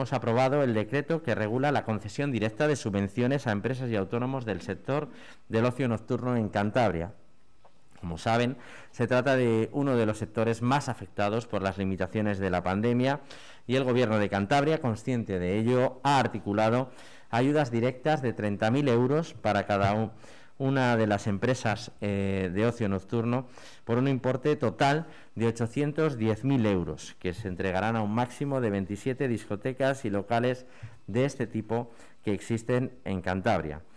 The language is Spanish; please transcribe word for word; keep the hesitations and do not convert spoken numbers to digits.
Hemos aprobado el decreto que regula la concesión directa de subvenciones a empresas y autónomos del sector del ocio nocturno en Cantabria. Como saben, se trata de uno de los sectores más afectados por las limitaciones de la pandemia y el Gobierno de Cantabria, consciente de ello, ha articulado ayudas directas de treinta mil euros para cada uno. una de las empresas eh, de ocio nocturno por un importe total de ochocientos diez mil euros, que se entregarán a un máximo de veintisiete discotecas y locales de este tipo que existen en Cantabria.